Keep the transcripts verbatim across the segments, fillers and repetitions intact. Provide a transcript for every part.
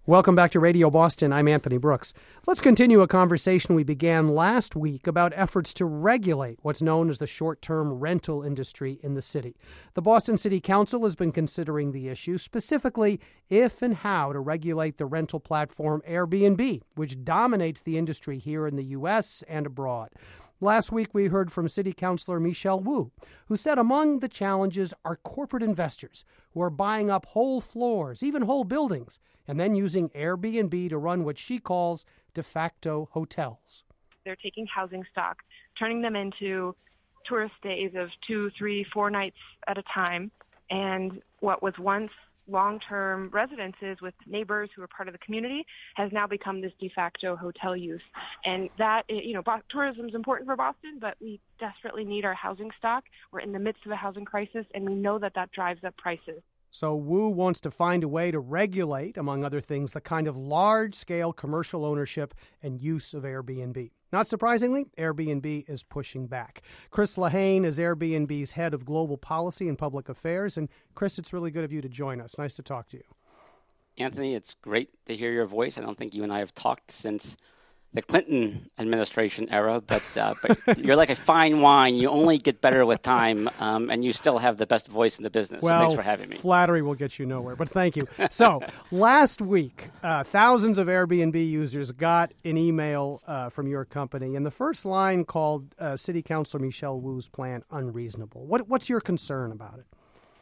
Welcome back to Radio Boston. I'm Anthony Brooks. Let's continue a conversation we began last week about efforts to regulate what's known as the short-term rental industry in the city. The Boston City Council has been considering the issue, specifically if and how to regulate the rental platform Airbnb, which dominates the industry here in the U S and abroad. Last week, we heard from City Councilor Michelle Wu, who said among the challenges are corporate investors who are buying up whole floors, even whole buildings, and then using Airbnb to run what she calls de facto hotels. They're taking housing stock, turning them into tourist stays of two, three, four nights at a time, and what was once long-term residences with neighbors who are part of the community has now become this de facto hotel use. And that, you know, tourism is important for Boston, but we desperately need our housing stock. We're in the midst of a housing crisis, and we know that that drives up prices. So Wu wants to find a way to regulate, among other things, the kind of large-scale commercial ownership and use of Airbnb. Not surprisingly, Airbnb is pushing back. Chris Lehane is Airbnb's head of global policy and public affairs. And Chris, it's really good of you to join us. Nice to talk to you. Anthony, it's great to hear your voice. I don't think you and I have talked since the Clinton administration era, but uh, but you're like a fine wine. You only get better with time, um, and you still have the best voice in the business. Well, so thanks for having me. Flattery will get you nowhere, but thank you. So last week, uh, thousands of Airbnb users got an email uh, from your company, and the first line called uh, City Councilor Michelle Wu's plan unreasonable. What, what's your concern about it?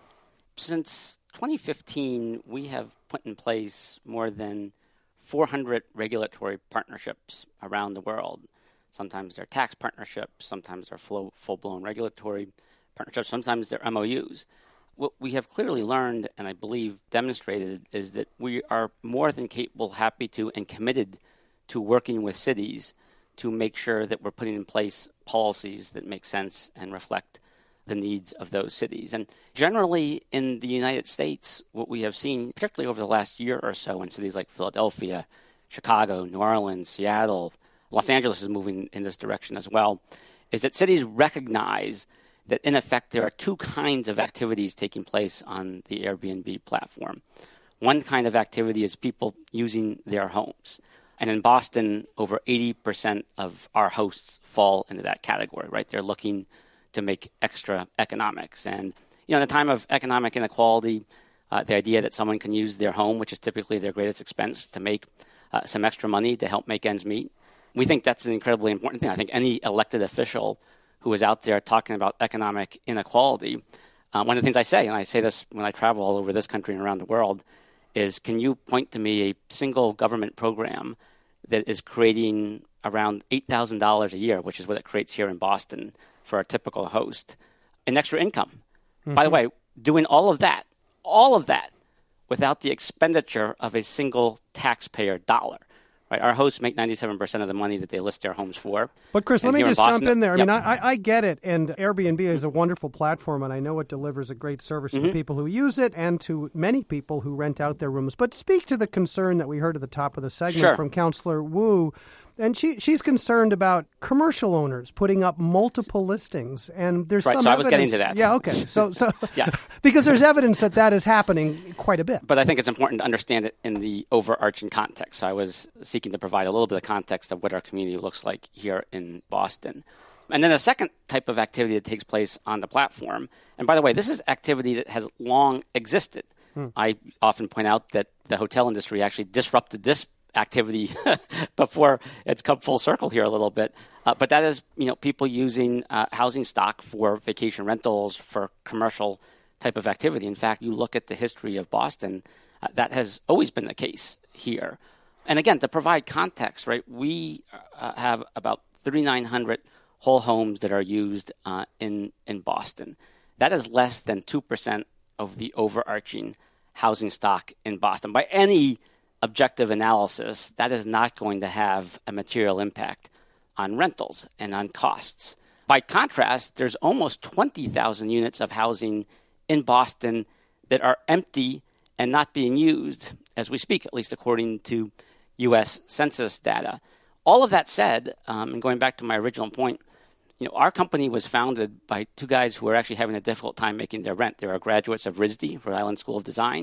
Since twenty fifteen, we have put in place more than four hundred regulatory partnerships around the world. Sometimes they're tax partnerships, sometimes they're full, full-blown regulatory partnerships, sometimes they're M O Us. What we have clearly learned, and I believe demonstrated, is that we are more than capable, happy to, and committed to working with cities to make sure that we're putting in place policies that make sense and reflect the needs of those cities. And generally in the United States, what we have seen, particularly over the last year or so in cities like Philadelphia, Chicago, New Orleans, Seattle, Los Angeles is moving in this direction as well, is that cities recognize that in effect there are two kinds of activities taking place on the Airbnb platform. One kind of activity is people using their homes. And in Boston, over eighty percent of our hosts fall into that category, right? They're looking to make extra economics. And, you know, in a time of economic inequality, uh, the idea that someone can use their home, which is typically their greatest expense, to make uh, some extra money to help make ends meet, we think that's an incredibly important thing. I think any elected official who is out there talking about economic inequality, uh, one of the things I say, and I say this when I travel all over this country and around the world, is can you point to me a single government program that is creating around eight thousand dollars a year, which is what it creates here in Boston, for a typical host, an extra income. Mm-hmm. By the way, doing all of that, all of that, without the expenditure of a single taxpayer dollar. Right? Our hosts make ninety-seven percent of the money that they list their homes for. But Chris, and let me just Boston, jump in there. I yep. mean, I, I get it, and Airbnb is a wonderful platform, and I know it delivers a great service mm-hmm. to the people who use it and to many people who rent out their rooms. But speak to the concern that we heard at the top of the segment sure. from Councilor Wu. And she she's concerned about commercial owners putting up multiple listings, and there's right, some so evidence. I was getting to that. Yeah, okay. So so yeah. because there's evidence that that is happening quite a bit. But I think it's important to understand it in the overarching context. So I was seeking to provide a little bit of context of what our community looks like here in Boston. And then a second type of activity that takes place on the platform. And by the way, this is activity that has long existed. Hmm. I often point out that the hotel industry actually disrupted this activity before it's come full circle here a little bit. Uh, but that is, you know, people using uh, housing stock for vacation rentals, for commercial type of activity. In fact, you look at the history of Boston, uh, that has always been the case here. And again, to provide context, right, we uh, have about thirty-nine hundred whole homes that are used uh, in, in Boston. That is less than two percent of the overarching housing stock in Boston. By any objective analysis, that is not going to have a material impact on rentals and on costs. By contrast, there's almost twenty thousand units of housing in Boston that are empty and not being used as we speak, at least according to U S Census data. All of that said, um, and going back to my original point, you know, our company was founded by two guys who were actually having a difficult time making their rent. They are graduates of R I S D, Rhode Island School of Design.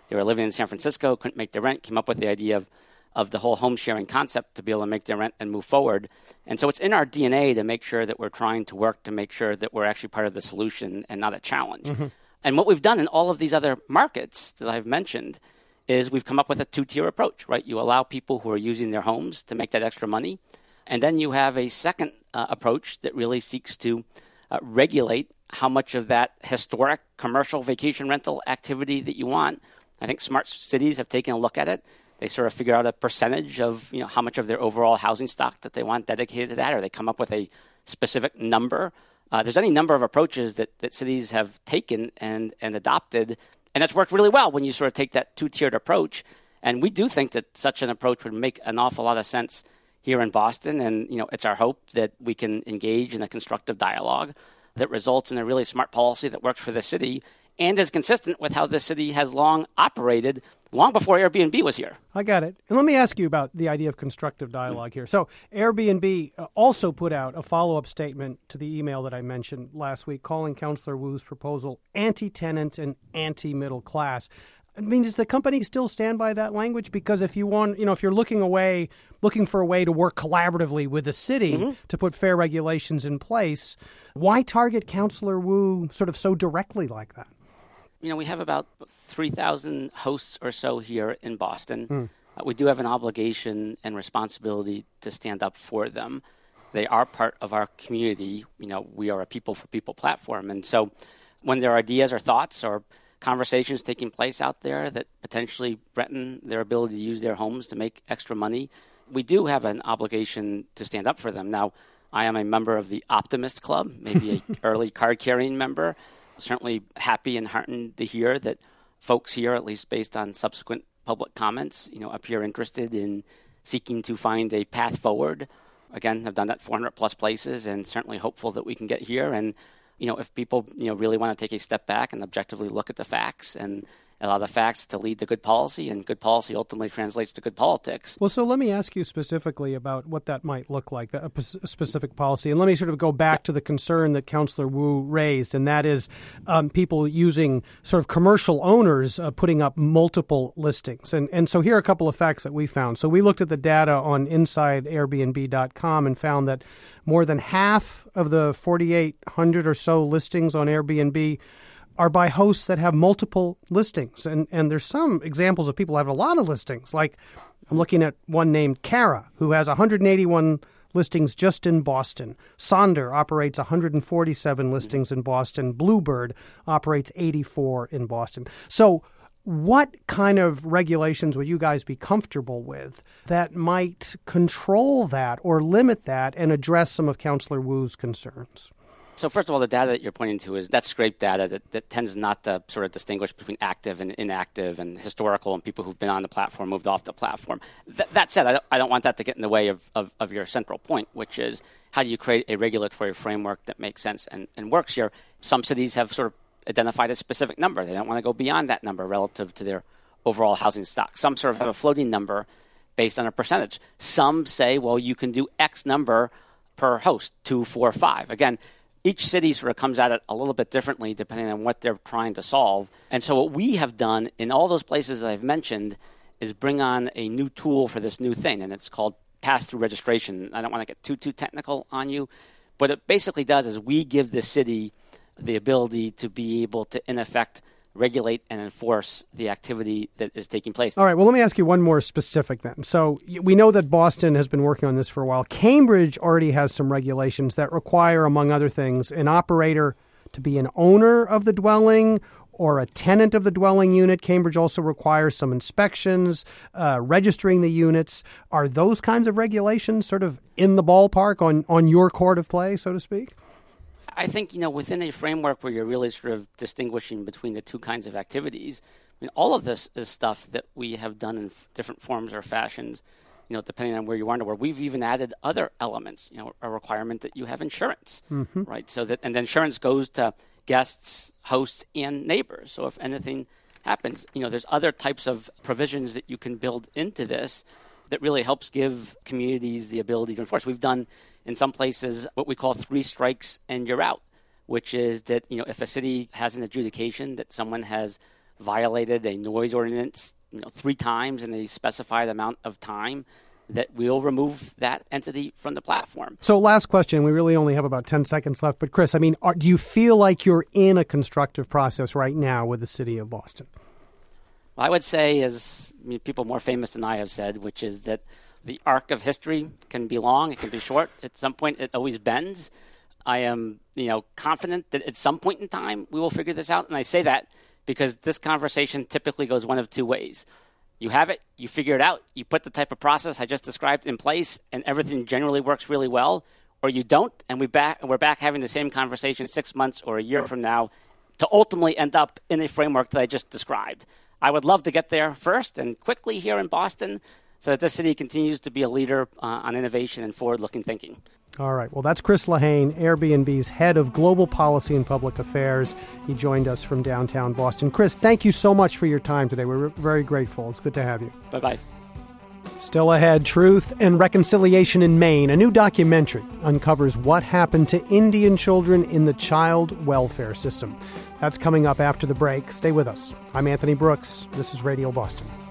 They were living in San Francisco, couldn't make their rent, came up with the idea of, of the whole home sharing concept to be able to make their rent and move forward. And so it's in our D N A to make sure that we're trying to work to make sure that we're actually part of the solution and not a challenge. Mm-hmm. And what we've done in all of these other markets that I've mentioned is we've come up with a two-tier approach, right? You allow people who are using their homes to make that extra money. And then you have a second uh, approach that really seeks to uh, regulate how much of that historic commercial vacation rental activity that you want. I think smart cities have taken a look at it. They sort of figure out a percentage of, you know, how much of their overall housing stock that they want dedicated to that, or they come up with a specific number. Uh, there's any number of approaches that, that cities have taken and, and adopted, and that's worked really well when you sort of take that two-tiered approach. And we do think that such an approach would make an awful lot of sense here in Boston. And, you know, it's our hope that we can engage in a constructive dialogue that results in a really smart policy that works for the city and is consistent with how the city has long operated, long before Airbnb was here. I got it. And let me ask you about the idea of constructive dialogue here. So Airbnb also put out a follow-up statement to the email that I mentioned last week, calling Councillor Wu's proposal anti-tenant and anti-middle class. I mean, does the company still stand by that language? Because if you want, you know, if you're looking away, looking for a way to work collaboratively with the city mm-hmm. to put fair regulations in place, why target Councillor Wu sort of so directly like that? You know, we have about three thousand hosts or so here in Boston. Mm. Uh, we do have an obligation and responsibility to stand up for them. They are part of our community. You know, we are a people-for-people platform. And so when there are ideas or thoughts or conversations taking place out there that potentially threaten their ability to use their homes to make extra money, we do have an obligation to stand up for them. Now, I am a member of the Optimist Club, maybe an early card-carrying member. Certainly happy and heartened to hear that folks here, at least based on subsequent public comments, you know, appear interested in seeking to find a path forward. Again, I've done that four hundred plus places and certainly hopeful that we can get here. And, you know, if people, you know, really want to take a step back and objectively look at the facts and allow the facts to lead to good policy, and good policy ultimately translates to good politics. Well, so let me ask you specifically about what that might look like, a specific policy. And let me sort of go back to the concern that Councillor Wu raised, and that is um, people using sort of commercial owners uh, putting up multiple listings. And and so here are a couple of facts that we found. So we looked at the data on inside airbnb dot com and found that more than half of the forty-eight hundred or so listings on Airbnb are by hosts that have multiple listings. And and there's some examples of people who have a lot of listings. Like I'm looking at one named Kara, who has one hundred eighty-one listings just in Boston. Sonder operates one hundred forty-seven listings in Boston. Bluebird operates eighty-four in Boston. So what kind of regulations would you guys be comfortable with that might control that or limit that and address some of Councillor Wu's concerns? So first of all, the data that you're pointing to is that scrape data that, that tends not to sort of distinguish between active and inactive and historical and people who've been on the platform, moved off the platform. Th- that said, I don't, I don't want that to get in the way of, of, of your central point, which is how do you create a regulatory framework that makes sense and, and works here? Some cities have sort of identified a specific number. They don't want to go beyond that number relative to their overall housing stock. Some sort of have a floating number based on a percentage. Some say, well, you can do X number per host, two, four, five. Again, each city sort of comes at it a little bit differently depending on what they're trying to solve. And so what we have done in all those places that I've mentioned is bring on a new tool for this new thing, and it's called pass-through registration. I don't want to get too, too technical on you, but it basically does is we give the city the ability to be able to, in effect, regulate and enforce the activity that is taking place. All right, well, let me ask you one more specific then. So we know that Boston has been working on this for a while. Cambridge already has some regulations that require, among other things, an operator to be an owner of the dwelling or a tenant of the dwelling unit. Cambridge also requires some inspections, uh, registering the units. Are those kinds of regulations sort of in the ballpark on, on your court of play, so to speak? I think, you know, within a framework where you're really sort of distinguishing between the two kinds of activities, I mean, all of this is stuff that we have done in f- different forms or fashions, you know, depending on where you are in the world. We've even added other elements, you know, a requirement that you have insurance, mm-hmm. right? So that, and the insurance goes to guests, hosts, and neighbors. So if anything happens, you know, there's other types of provisions that you can build into this that really helps give communities the ability to enforce. We've done in some places what we call three strikes and you're out, which is that, you know, if a city has an adjudication that someone has violated a noise ordinance, you know, three times in a specified amount of time, that we'll remove that entity from the platform. So last question. We really only have about ten seconds left. But Chris, I mean, are, do you feel like you're in a constructive process right now with the city of Boston? Well, I would say, as I mean, people more famous than I have said, which is that the arc of history can be long, it can be short. At some point, it always bends. I am, you know, confident that at some point in time, we will figure this out. And I say that because this conversation typically goes one of two ways. You have it, you figure it out, you put the type of process I just described in place, and everything generally works really well, or you don't, and we back, we're back having the same conversation six months or a year from now to ultimately end up in a framework that I just described. I would love to get there first and quickly here in Boston so that this city continues to be a leader uh, on innovation and forward-looking thinking. All right. Well, that's Chris Lehane, Airbnb's head of global policy and public affairs. He joined us from downtown Boston. Chris, thank you so much for your time today. We're very grateful. It's good to have you. Bye-bye. Still ahead, Truth and Reconciliation in Maine. A new documentary uncovers what happened to Indian children in the child welfare system. That's coming up after the break. Stay with us. I'm Anthony Brooks. This is Radio Boston.